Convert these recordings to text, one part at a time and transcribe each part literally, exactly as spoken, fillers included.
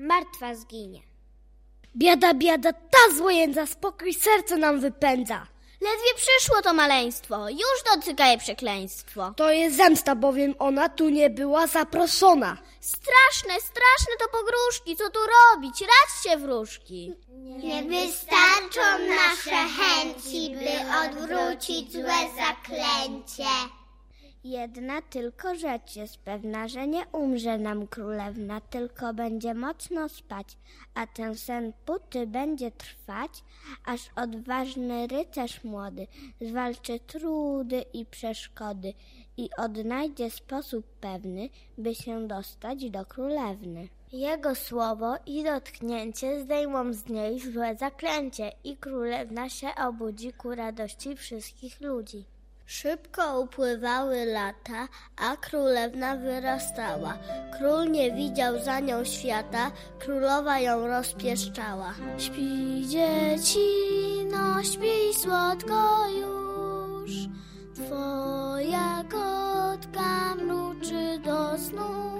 martwa zginie. Biada, biada, ta złojędza, spokój serce nam wypędza. Ledwie przyszło to maleństwo, już dotyka je przekleństwo. To jest zemsta, bowiem ona tu nie była zaproszona. Straszne, straszne to pogróżki, co tu robić? Radźcie, wróżki. Nie wystarczą nasze chęci, by odwrócić złe zaklęcie. Jedna tylko rzecz jest pewna, że nie umrze nam królewna, tylko będzie mocno spać, a ten sen póty będzie trwać, aż odważny rycerz młody zwalczy trudy i przeszkody i odnajdzie sposób pewny, by się dostać do królewny. Jego słowo i dotknięcie zdejmą z niej złe zaklęcie i królewna się obudzi ku radości wszystkich ludzi. Szybko upływały lata, a królewna wyrastała. Król nie widział za nią świata, królowa ją rozpieszczała. Śpi, dzieci, no śpi słodko już, twoja kotka mruczy do snu,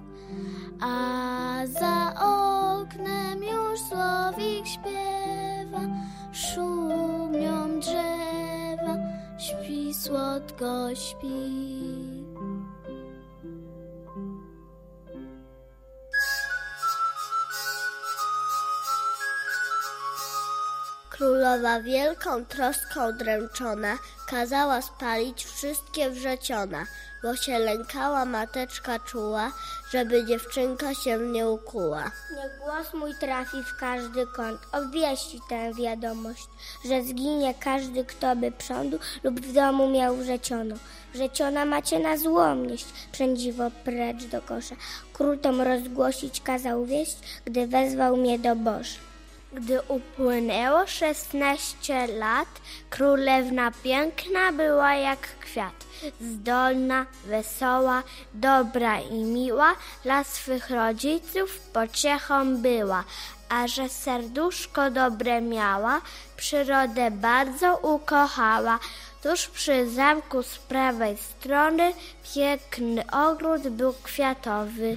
a za oknem już słowik śpiewa, szumią drzewa, śpi słodko, śpi. Królowa wielką troską dręczona kazała spalić wszystkie wrzeciona, bo się lękała mateczka czuła, żeby dziewczynka się nie ukuła. Niech głos mój trafi w każdy kąt, obwieści tę wiadomość, że zginie każdy, kto by prządu lub w domu miał wrzeciono. Wrzeciona macie na złom nieść, przędziwo precz do kosza. Król tom rozgłosić kazał wieść, gdy wezwał mnie do boża. Gdy upłynęło szesnaście lat, królewna piękna była jak kwiat, zdolna, wesoła, dobra i miła, dla swych rodziców pociechą była, a że serduszko dobre miała, przyrodę bardzo ukochała. Tuż przy zamku z prawej strony piękny ogród był kwiatowy.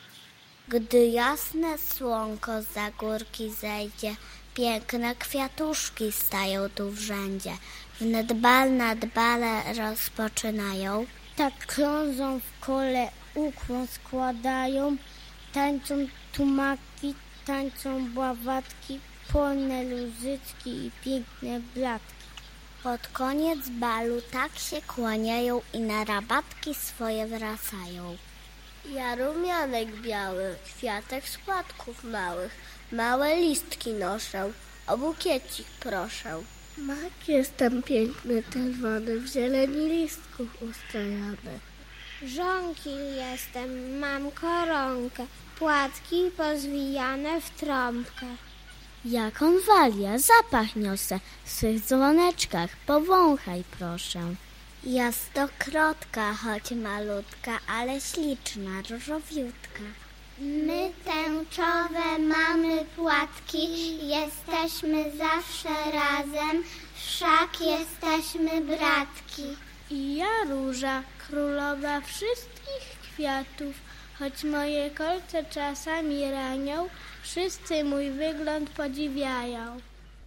Gdy jasne słonko za górki zejdzie, piękne kwiatuszki stają tu w rzędzie. Wnet nadbale rozpoczynają, Tak krążą w kole, ukłon składają, tańczą tumaki, tańczą bławatki, polne luzycki i piękne blatki. pod koniec balu tak się kłaniają i na rabatki swoje wracają. Ja rumianek biały, kwiatek z płatków małych, małe listki noszę, o bukiecik proszę. Mak jestem piękny, czerwony, w zieleni listków ustrojony. Żonki jestem, mam koronkę, płatki pozwijane w trąbkę. Ja konwalia, zapach niosę, w swych dzwoneczkach, powąchaj proszę. Ja stokrotka, choć malutka, ale śliczna, różowiutka. My tęczowe mamy płatki, jesteśmy zawsze razem, wszak jesteśmy bratki. I ja róża, królowa wszystkich kwiatów, choć moje kolce czasami ranią, wszyscy mój wygląd podziwiają.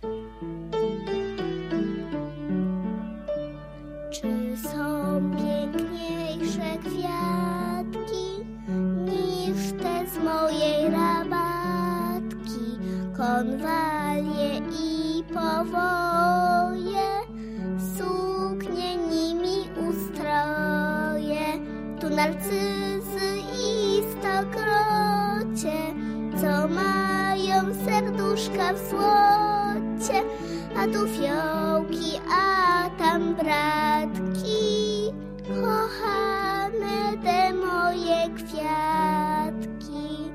Czy są piękniejsze kwiatki niż te z mojej rabatki? Konwalie i powoje, suknie nimi ustroje. Tu narcyzy i stokrocie, co mają serduszka w złocie, a tu fiołki, a tam bratki, kochane te moje kwiatki.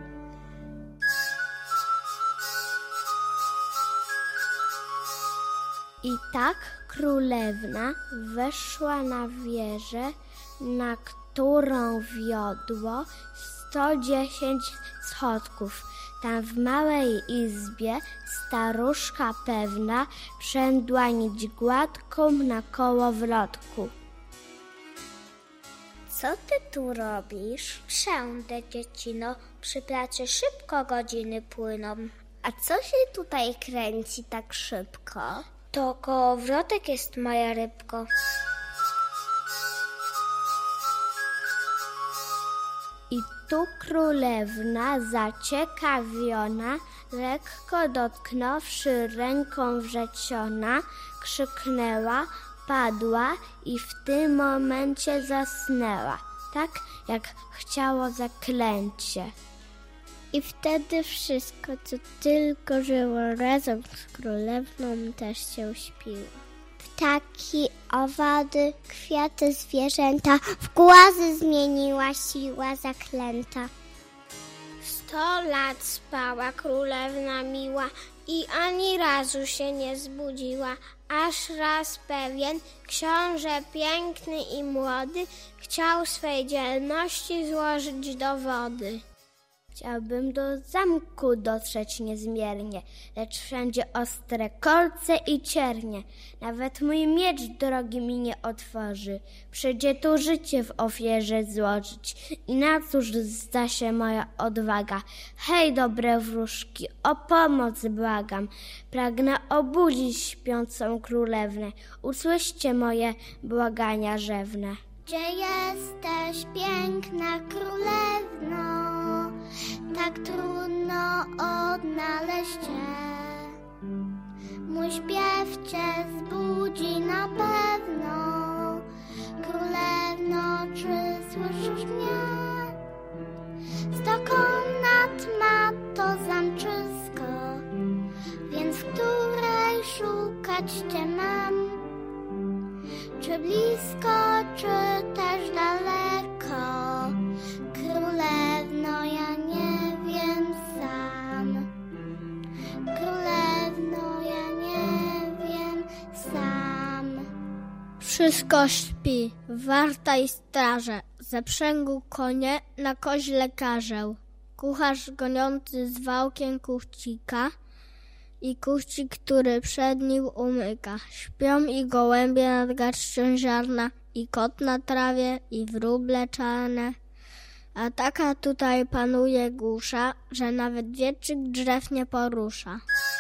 I tak królewna weszła na wieżę, na którą wiodło sto dziesięć schodków. Tam w małej izbie staruszka pewna przędła nić gładką na kołowrotku. co ty tu robisz? Przędę, dziecino, przy pracy szybko godziny płyną. A co się tutaj kręci tak szybko? To kołowrotek jest, moja rybko. I tu królewna, zaciekawiona, lekko dotknąwszy ręką wrzeciona, krzyknęła, padła i w tym momencie zasnęła, tak jak chciało zaklęcie. I wtedy wszystko, co tylko żyło razem z królewną, też się śpiło. Ptaki, owady, kwiaty, zwierzęta, w głazy zmieniła siła zaklęta. Sto lat spała królewna miła i ani razu się nie zbudziła, aż raz pewien książę piękny i młody chciał swej dzielności złożyć dowody. Chciałbym do zamku dotrzeć niezmiernie, lecz wszędzie ostre kolce i ciernie. Nawet mój miecz drogi mi nie otworzy. Przyjdzie tu życie w ofierze złożyć. I na cóż zda się moja odwaga? Hej, dobre wróżki, o pomoc błagam. Pragnę obudzić śpiącą królewnę. Usłyszcie moje błagania rzewne. Gdzie jesteś, piękna królewno? Tak trudno odnaleźć cię. Mój śpiew cię zbudzi na pewno. Królewno, czy słyszysz mnie? Sto komnat ma to zamczysko, więc w której szukać cię mam? Czy blisko, czy też daleko? Królewno, ja nie wiem sam. Królewno, ja nie wiem sam. Wszystko śpi, warta i straże, zaprzęgu konie, na koźle karzeł. Kucharz goniący z wałkiem kuchcika i kuchcik, który przed nim umyka. Śpią i gołębie nad garścią ziarna, i kot na trawie, i wróble czarne. A taka tutaj panuje gusza, że nawet wietrzyk drzew nie porusza.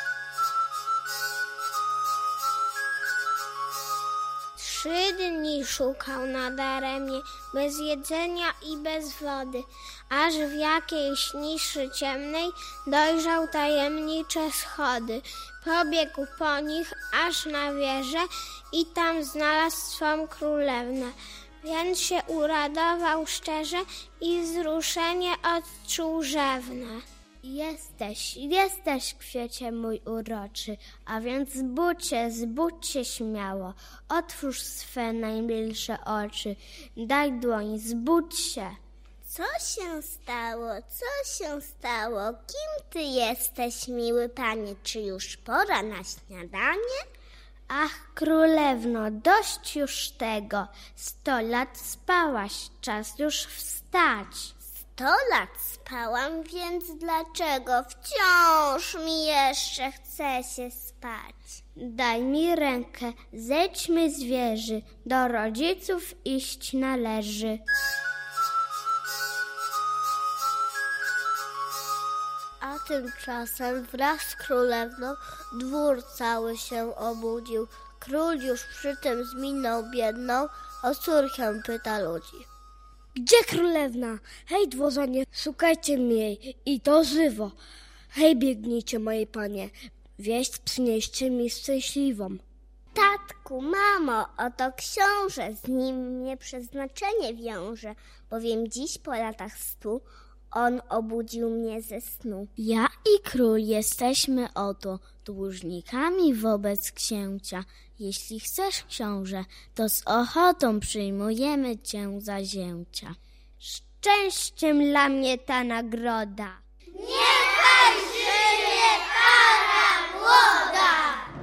Trzy dni szukał nadaremnie, bez jedzenia i bez wody, aż w jakiejś niszy ciemnej dojrzał tajemnicze schody. Pobiegł po nich aż na wieżę i tam znalazł swą królewnę. Więc się uradował szczerze i wzruszenie odczuł rzewne. Jesteś, jesteś, kwiecie mój uroczy, a więc zbudź się, zbudź się śmiało, otwórz swe najmilsze oczy, daj dłoń, zbudź się. Co się stało? Co się stało? Kim ty jesteś, miły panie? Czy już pora na śniadanie? Ach, królewno, dość już tego. Sto lat spałaś, czas już wstać. Sto lat spałam, więc dlaczego wciąż mi jeszcze chce się spać? Daj mi rękę, zejdźmy z wieży, do rodziców iść należy. A tymczasem wraz z królewną dwór cały się obudził. Król już przy tym z miną biedną o córkę pyta ludzi. Gdzie królewna? Hej, dworzanie, szukajcie jej i to żywo. Hej, biegnijcie, moje panie, wieść przynieście mi szczęśliwą. Tatku, mamo, oto książę, z nim mnie przeznaczenie wiąże, bowiem dziś po latach stu on obudził mnie ze snu. Ja i król jesteśmy oto dłużnikami wobec księcia. Jeśli chcesz, książę, to z ochotą przyjmujemy cię za zięcia. Szczęściem dla mnie ta nagroda. Niechaj żyje para młoda!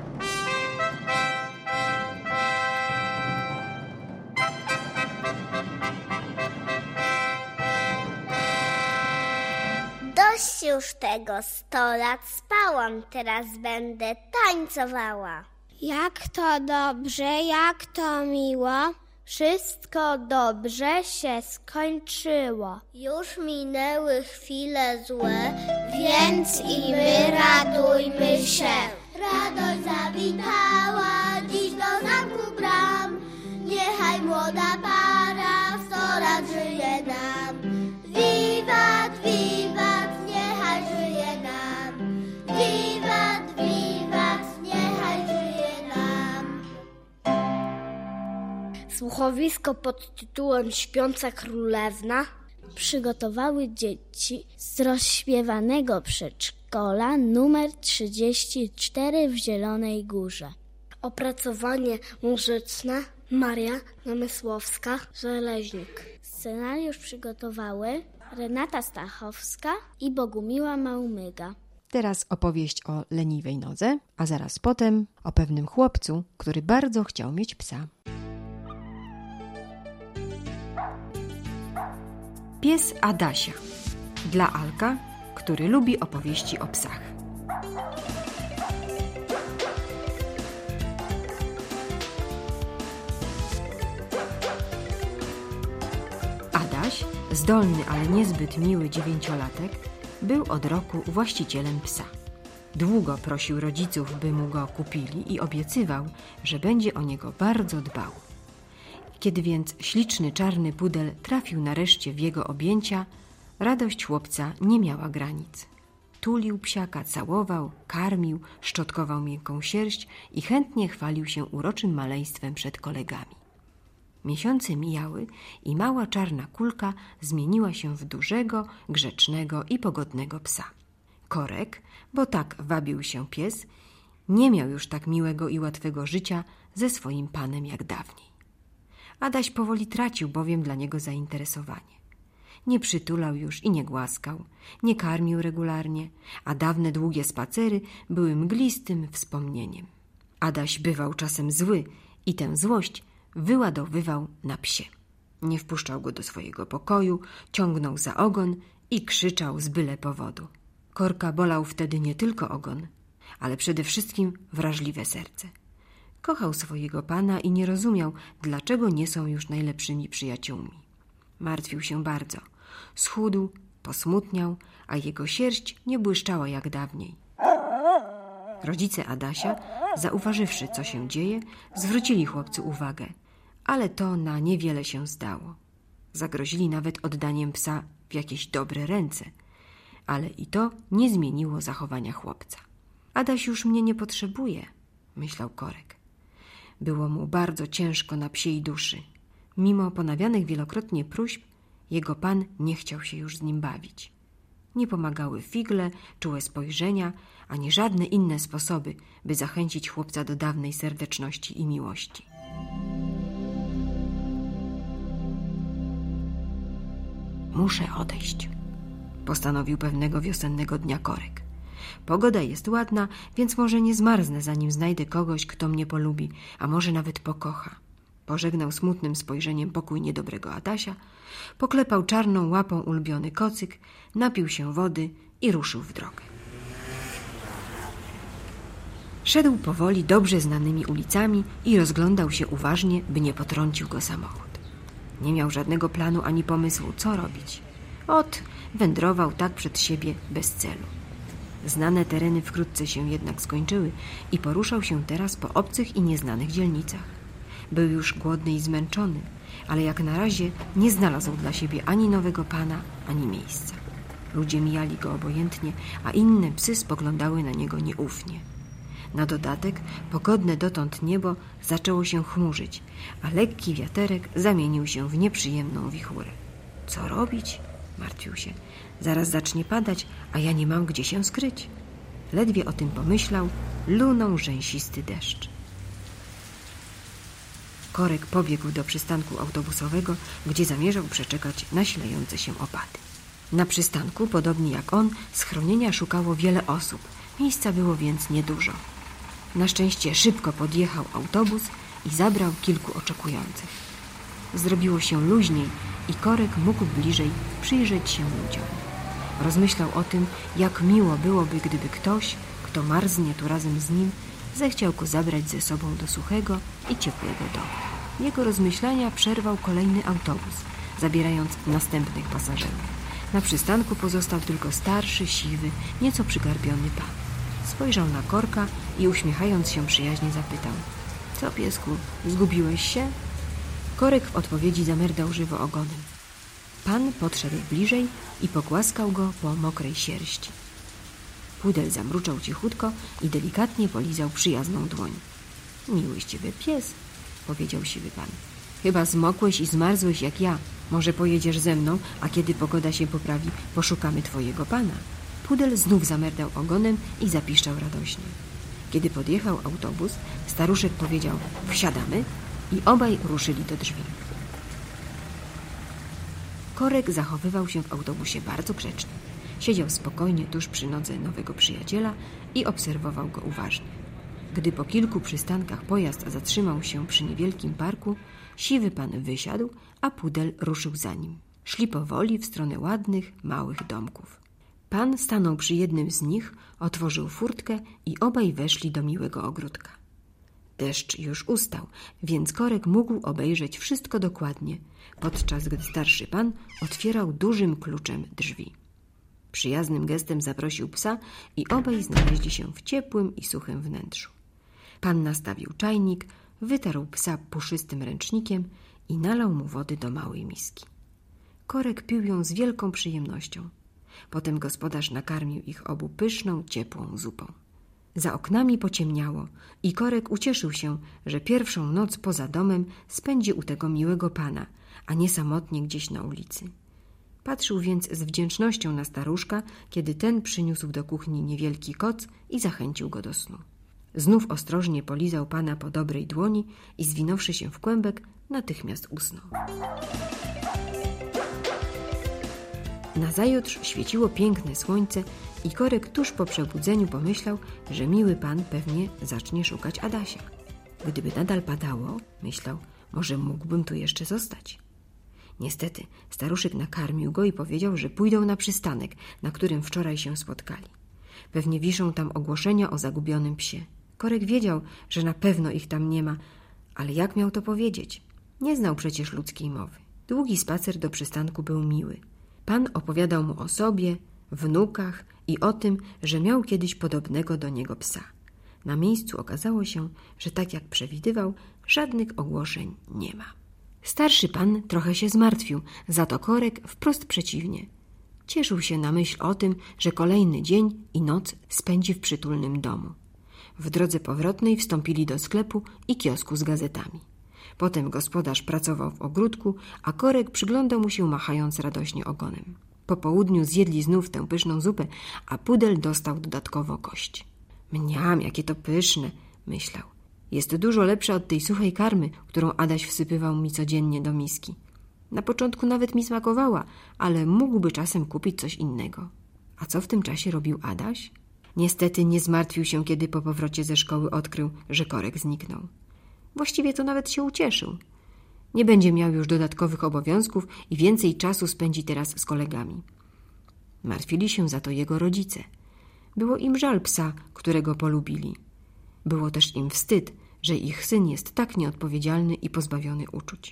Dość już tego, sto lat spałam, teraz będę tańcowała. Jak to dobrze, jak to miło, Wszystko dobrze się skończyło. Już minęły chwile złe, Więc i my radujmy się. radość zawitała dziś do zamku bram. Niechaj młoda para w sto lat żyje nam. Wiwat, wiwat, niechaj żyje nam. Wiwat, wiwat, niechaj żyje nam. Słuchowisko pod tytułem Śpiąca Królewna przygotowały dzieci z rozśpiewanego przedszkola numer trzydzieści cztery w Zielonej Górze. Opracowanie muzyczne Maria Namysłowska-Żeleźnik. Scenariusz przygotowały Renata Stachowska i Bogumiła Małmyga. Teraz opowieść o leniwej nodze, a zaraz potem o pewnym chłopcu, który bardzo chciał mieć psa. Pies Adasia. Dla Alka, który lubi opowieści o psach. Adaś, zdolny, ale niezbyt miły dziewięciolatek, był od roku właścicielem psa. Długo prosił rodziców, by mu go kupili i obiecywał, że będzie o niego bardzo dbał. Kiedy więc śliczny czarny pudel trafił nareszcie w jego objęcia, radość chłopca nie miała granic. Tulił psiaka, całował, karmił, szczotkował miękką sierść i chętnie chwalił się uroczym maleństwem przed kolegami. Miesiące mijały i mała czarna kulka zmieniła się w dużego, grzecznego i pogodnego psa. Korek, bo tak wabił się pies, nie miał już tak miłego i łatwego życia ze swoim panem jak dawniej. Adaś powoli tracił bowiem dla niego zainteresowanie. Nie przytulał już i nie głaskał, nie karmił regularnie, a dawne długie spacery były mglistym wspomnieniem. Adaś bywał czasem zły i tę złość wyładowywał na psie. Nie wpuszczał go do swojego pokoju, ciągnął za ogon i krzyczał z byle powodu. Korka bolał wtedy nie tylko ogon, ale przede wszystkim wrażliwe serce. Kochał swojego pana i nie rozumiał, dlaczego nie są już najlepszymi przyjaciółmi. Martwił się bardzo. Schudł, posmutniał, a jego sierść nie błyszczała jak dawniej. Rodzice Adasia, zauważywszy, co się dzieje, zwrócili chłopcu uwagę, ale to na niewiele się zdało. Zagrozili nawet oddaniem psa w jakieś dobre ręce, ale i to nie zmieniło zachowania chłopca. Adaś już mnie nie potrzebuje, myślał Korek. Było mu bardzo ciężko na psiej duszy. Mimo ponawianych wielokrotnie próśb, jego pan nie chciał się już z nim bawić. Nie pomagały figle, czułe spojrzenia, ani żadne inne sposoby, by zachęcić chłopca do dawnej serdeczności i miłości. Muszę odejść, postanowił pewnego wiosennego dnia Korek. Pogoda jest ładna, więc może nie zmarznę, zanim znajdę kogoś, kto mnie polubi, a może nawet pokocha. Pożegnał smutnym spojrzeniem pokój niedobrego Adasia, poklepał czarną łapą ulubiony kocyk, napił się wody i ruszył w drogę. Szedł powoli dobrze znanymi ulicami i rozglądał się uważnie, by nie potrącił go samochód. Nie miał żadnego planu ani pomysłu, co robić. Ot, wędrował tak przed siebie bez celu. Znane tereny wkrótce się jednak skończyły i poruszał się teraz po obcych i nieznanych dzielnicach. Był już głodny i zmęczony, ale jak na razie nie znalazł dla siebie ani nowego pana, ani miejsca. Ludzie mijali go obojętnie, a inne psy spoglądały na niego nieufnie. Na dodatek pogodne dotąd niebo zaczęło się chmurzyć, a lekki wiaterek zamienił się w nieprzyjemną wichurę. Co robić? Martwił się. Zaraz zacznie padać, a ja nie mam gdzie się skryć. Ledwie o tym pomyślał, lunął rzęsisty deszcz. Korek pobiegł do przystanku autobusowego, gdzie zamierzał przeczekać nasilejące się opady. Na przystanku, podobnie jak on, schronienia szukało wiele osób. Miejsca było więc niedużo. Na szczęście szybko podjechał autobus i zabrał kilku oczekujących. Zrobiło się luźniej i Korek mógł bliżej przyjrzeć się ludziom. Rozmyślał o tym, jak miło byłoby, gdyby ktoś, kto marznie tu razem z nim, zechciał go zabrać ze sobą do suchego i ciepłego domu. Jego rozmyślania przerwał kolejny autobus, zabierając następnych pasażerów. Na przystanku pozostał tylko starszy, siwy, nieco przygarbiony pan. Spojrzał na Korka i uśmiechając się przyjaźnie zapytał: co, piesku, zgubiłeś się? Korek w odpowiedzi zamerdał żywo ogonem. Pan podszedł bliżej i pogłaskał go po mokrej sierści. Pudel zamruczał cichutko i delikatnie polizał przyjazną dłoń. Miły z ciebie pies, powiedział siwy pan. Chyba zmokłeś i zmarzłeś jak ja. Może pojedziesz ze mną, a kiedy pogoda się poprawi, poszukamy twojego pana. Pudel znów zamerdał ogonem i zapiszczał radośnie. Kiedy podjechał autobus, staruszek powiedział: wsiadamy, i obaj ruszyli do drzwi. Korek zachowywał się w autobusie bardzo grzecznie. Siedział spokojnie tuż przy nodze nowego przyjaciela i obserwował go uważnie. Gdy po kilku przystankach pojazd zatrzymał się przy niewielkim parku, siwy pan wysiadł, a Pudel ruszył za nim. Szli powoli w stronę ładnych, małych domków. Pan stanął przy jednym z nich, otworzył furtkę i obaj weszli do miłego ogródka. Deszcz już ustał, więc Korek mógł obejrzeć wszystko dokładnie, podczas gdy starszy pan otwierał dużym kluczem drzwi. Przyjaznym gestem zaprosił psa i obaj znaleźli się w ciepłym i suchym wnętrzu. Pan nastawił czajnik, wytarł psa puszystym ręcznikiem i nalał mu wody do małej miski. Korek pił ją z wielką przyjemnością. Potem gospodarz nakarmił ich obu pyszną, ciepłą zupą. Za oknami pociemniało i Korek ucieszył się, że pierwszą noc poza domem spędzi u tego miłego pana, a nie samotnie gdzieś na ulicy. Patrzył więc z wdzięcznością na staruszka, kiedy ten przyniósł do kuchni niewielki koc i zachęcił go do snu. Znów ostrożnie polizał pana po dobrej dłoni i zwinąwszy się w kłębek, natychmiast usnął. Nazajutrz świeciło piękne słońce i Korek tuż po przebudzeniu pomyślał, że miły pan pewnie zacznie szukać Adasia. Gdyby nadal padało, myślał, może mógłbym tu jeszcze zostać. Niestety, staruszek nakarmił go i powiedział, że pójdą na przystanek, na którym wczoraj się spotkali. Pewnie wiszą tam ogłoszenia o zagubionym psie. Korek wiedział, że na pewno ich tam nie ma, ale jak miał to powiedzieć? Nie znał przecież ludzkiej mowy. Długi spacer do przystanku był miły. Pan opowiadał mu o sobie, wnukach i o tym, że miał kiedyś podobnego do niego psa. Na miejscu okazało się, że tak jak przewidywał, żadnych ogłoszeń nie ma. Starszy pan trochę się zmartwił, za to Korek wprost przeciwnie. Cieszył się na myśl o tym, że kolejny dzień i noc spędzi w przytulnym domu. W drodze powrotnej wstąpili do sklepu i kiosku z gazetami. Potem gospodarz pracował w ogródku, a Korek przyglądał mu się, machając radośnie ogonem. Po południu zjedli znów tę pyszną zupę, a Pudel dostał dodatkowo kość. Mniam, jakie to pyszne, myślał. Jest dużo lepsza od tej suchej karmy, którą Adaś wsypywał mi codziennie do miski. Na początku nawet mi smakowała, ale mógłby czasem kupić coś innego. A co w tym czasie robił Adaś? Niestety nie zmartwił się, kiedy po powrocie ze szkoły odkrył, że Korek zniknął. Właściwie to nawet się ucieszył. Nie będzie miał już dodatkowych obowiązków i więcej czasu spędzi teraz z kolegami. Martwili się za to jego rodzice. Było im żal psa, którego polubili. Było też im wstyd, że ich syn jest tak nieodpowiedzialny i pozbawiony uczuć.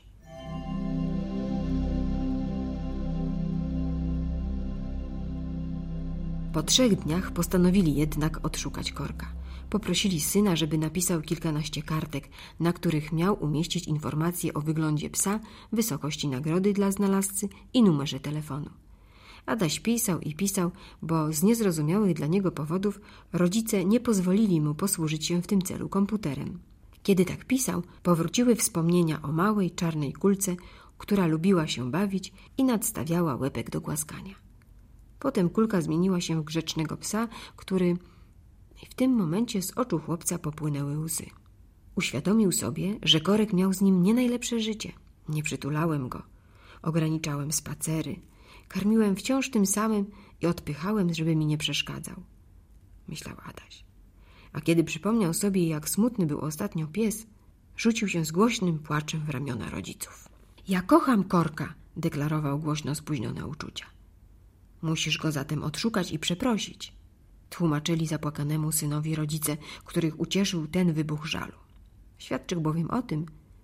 Po trzech dniach postanowili jednak odszukać Korka. Poprosili syna, żeby napisał kilkanaście kartek, na których miał umieścić informacje o wyglądzie psa, wysokości nagrody dla znalazcy i numerze telefonu. Adaś pisał i pisał, bo z niezrozumiałych dla niego powodów rodzice nie pozwolili mu posłużyć się w tym celu komputerem. Kiedy tak pisał, powróciły wspomnienia o małej, czarnej kulce, która lubiła się bawić i nadstawiała łebek do głaskania. Potem kulka zmieniła się w grzecznego psa, który... I w tym momencie z oczu chłopca popłynęły łzy. Uświadomił sobie, że Korek miał z nim nie najlepsze życie. Nie przytulałem go. Ograniczałem spacery. Karmiłem wciąż tym samym i odpychałem, żeby mi nie przeszkadzał. Myślał Adaś. A kiedy przypomniał sobie, jak smutny był ostatnio pies, rzucił się z głośnym płaczem w ramiona rodziców. Ja kocham Korka, deklarował głośno spóźnione uczucia. Musisz go zatem odszukać i przeprosić. Tłumaczyli zapłakanemu synowi rodzice, których ucieszył ten wybuch żalu. Świadczył bowiem o tym,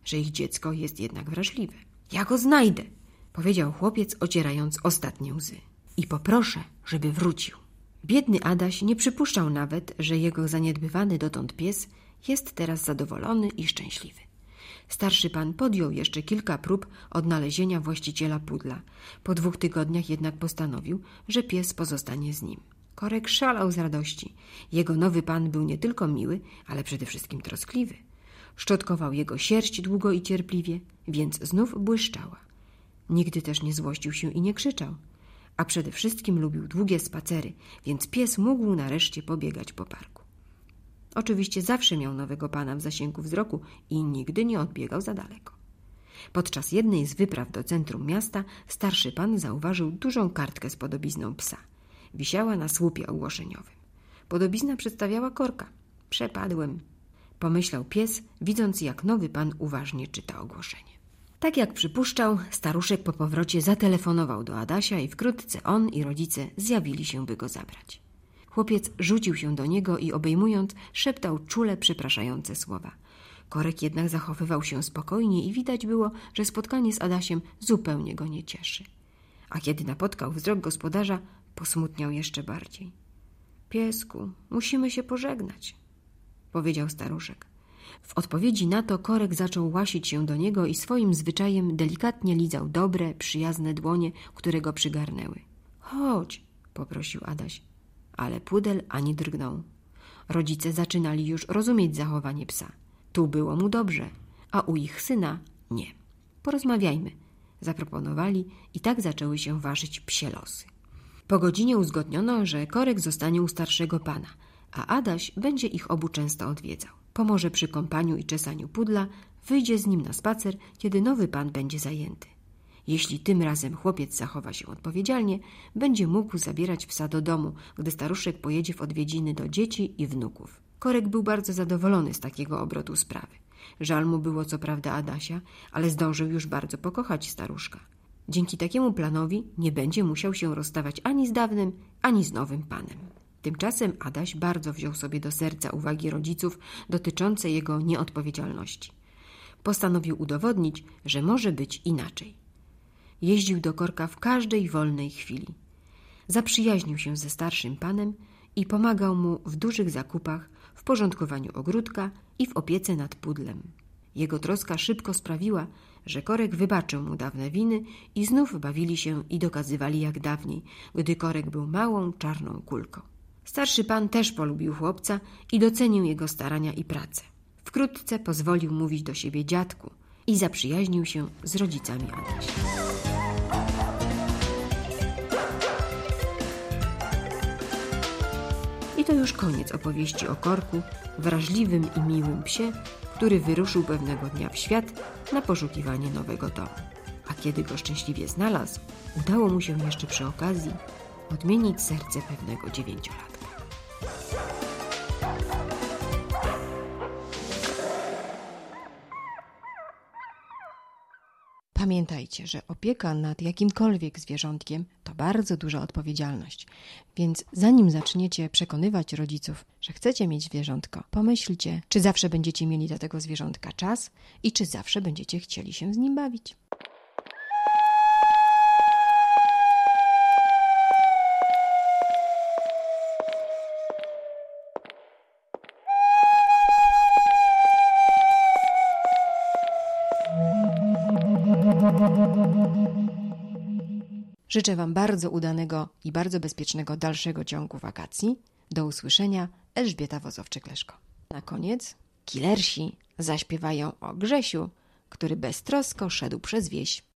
że ich dziecko jest jednak wrażliwe. Ja go znajdę, powiedział chłopiec, ocierając ostatnie łzy. I poproszę, żeby wrócił. Biedny Adaś nie przypuszczał nawet, że jego zaniedbywany dotąd pies jest teraz zadowolony i szczęśliwy. Starszy pan podjął jeszcze kilka prób odnalezienia właściciela pudla. Po dwóch tygodniach jednak postanowił, że pies pozostanie z nim. Korek szalał z radości. Jego nowy pan był nie tylko miły, ale przede wszystkim troskliwy. Szczotkował jego sierść długo i cierpliwie, więc znów błyszczała. Nigdy też nie złościł się i nie krzyczał. A przede wszystkim lubił długie spacery, więc pies mógł nareszcie pobiegać po parku. Oczywiście zawsze miał nowego pana w zasięgu wzroku i nigdy nie odbiegał za daleko. Podczas jednej z wypraw do centrum miasta starszy pan zauważył dużą kartkę z podobizną psa. Wisiała na słupie ogłoszeniowym. Podobizna przedstawiała Korka. Przepadłem, pomyślał pies, widząc, jak nowy pan uważnie czyta ogłoszenie. Tak jak przypuszczał, staruszek po powrocie zatelefonował do Adasia i wkrótce on i rodzice zjawili się, by go zabrać. Chłopiec rzucił się do niego i obejmując, szeptał czule przepraszające słowa. Korek jednak zachowywał się spokojnie i widać było, że spotkanie z Adasiem zupełnie go nie cieszy. A kiedy napotkał wzrok gospodarza, posmutniał jeszcze bardziej. Piesku, musimy się pożegnać, powiedział staruszek. W odpowiedzi na to Korek zaczął łasić się do niego i swoim zwyczajem delikatnie lizał dobre, przyjazne dłonie, które go przygarnęły. Chodź, poprosił Adaś, ale pudel ani drgnął. Rodzice zaczynali już rozumieć zachowanie psa. Tu było mu dobrze, a u ich syna nie. Porozmawiajmy, zaproponowali i tak zaczęły się ważyć psie losy. Po godzinie uzgodniono, że Korek zostanie u starszego pana, a Adaś będzie ich obu często odwiedzał. Pomoże przy kąpaniu i czesaniu pudla, wyjdzie z nim na spacer, kiedy nowy pan będzie zajęty. Jeśli tym razem chłopiec zachowa się odpowiedzialnie, będzie mógł zabierać psa do domu, gdy staruszek pojedzie w odwiedziny do dzieci i wnuków. Korek był bardzo zadowolony z takiego obrotu sprawy. Żal mu było co prawda Adasia, ale zdążył już bardzo pokochać staruszka. Dzięki takiemu planowi nie będzie musiał się rozstawać ani z dawnym, ani z nowym panem. Tymczasem Adaś bardzo wziął sobie do serca uwagi rodziców dotyczące jego nieodpowiedzialności. Postanowił udowodnić, że może być inaczej. Jeździł do Korka w każdej wolnej chwili. Zaprzyjaźnił się ze starszym panem i pomagał mu w dużych zakupach, w porządkowaniu ogródka i w opiece nad pudlem. Jego troska szybko sprawiła, że Korek wybaczył mu dawne winy i znów bawili się i dokazywali jak dawniej, gdy Korek był małą, czarną kulką. Starszy pan też polubił chłopca i docenił jego starania i pracę. Wkrótce pozwolił mówić do siebie dziadku i zaprzyjaźnił się z rodzicami Adasia. I to już koniec opowieści o Korku, wrażliwym i miłym psie, który wyruszył pewnego dnia w świat na poszukiwanie nowego domu. A kiedy go szczęśliwie znalazł, udało mu się jeszcze przy okazji odmienić serce pewnego dziewięciolatka. Pamiętajcie, że opieka nad jakimkolwiek zwierzątkiem to bardzo duża odpowiedzialność, więc zanim zaczniecie przekonywać rodziców, że chcecie mieć zwierzątko, pomyślcie, czy zawsze będziecie mieli do tego zwierzątka czas i czy zawsze będziecie chcieli się z nim bawić. Życzę Wam bardzo udanego i bardzo bezpiecznego dalszego ciągu wakacji. Do usłyszenia, Elżbieta Wozowczyk-Leszko. Na koniec killersi zaśpiewają o Grzesiu, który beztrosko szedł przez wieś.